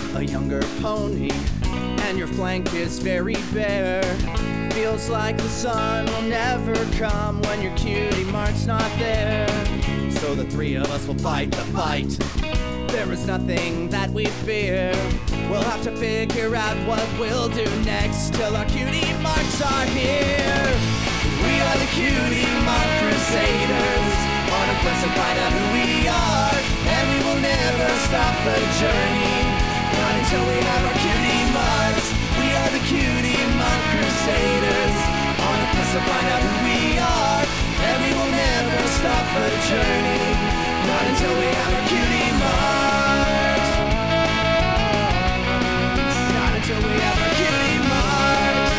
a younger pony, and your flank is very bare. Feels like the sun will never come when your cutie mark's not there. So the three of us will fight the fight. There is nothing that we fear. We'll have to figure out what we'll do next till our cutie marks are here. We are the Cutie Mark Crusaders, on a quest to find out who we are, and we will never stop the journey, not until we have our cutie marks. We are the Cutie Mark Crusaders, on a quest to find out who we are, and we will never stop the journey, not until we have our cutie marks. Not until we have our cutie marks.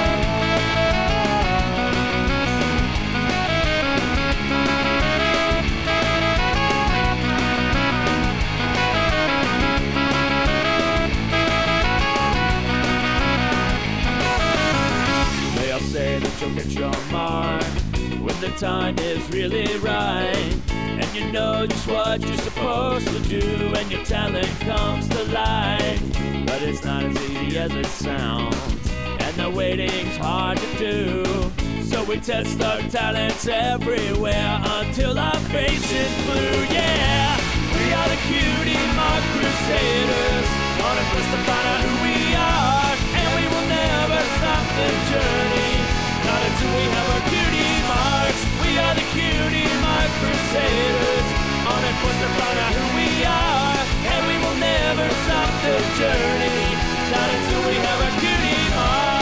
They'll say that you'll get your mark when the time is really right, and you know just what you're supposed to do, and your talent comes to light. But it's not as easy as it sounds, and the waiting's hard to do. So we test our talents everywhere until our face is blue. Yeah, we are the Cutie Mark Crusaders, on a quest to find out who we are, and we will never stop the journey, not until we have our cutie marks. We are the Cutie Mark Crusaders, on a quest to find out who we are, and we will never stop the journey, not until we have our cutie marks.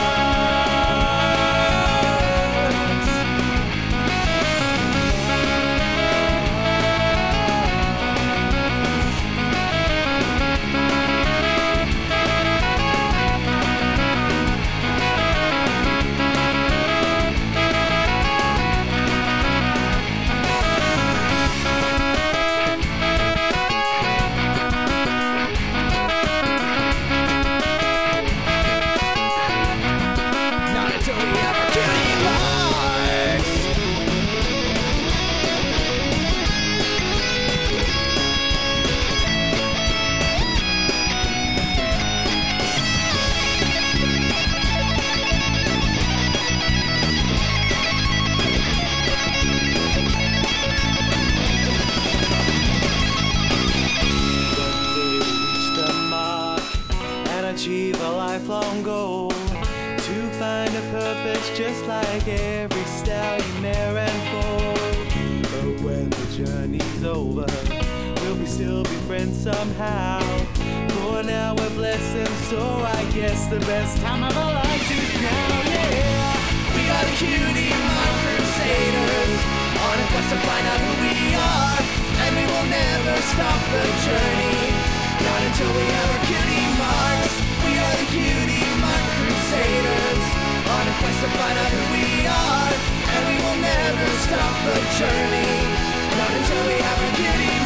Achieve a lifelong goal, to find a purpose just like every stallion there and foal. But when the journey's over, will we still be friends somehow? For now we're blessed, so I guess the best time of our lives is now. Yeah, we are the Cutie Mark Crusaders, on a quest to find out who we are, and we will never stop the journey, not until we have our cutie marks. We are the Cutie Mark Crusaders, on a quest to find out who we are, and we will never stop the journey, not until we have our cutie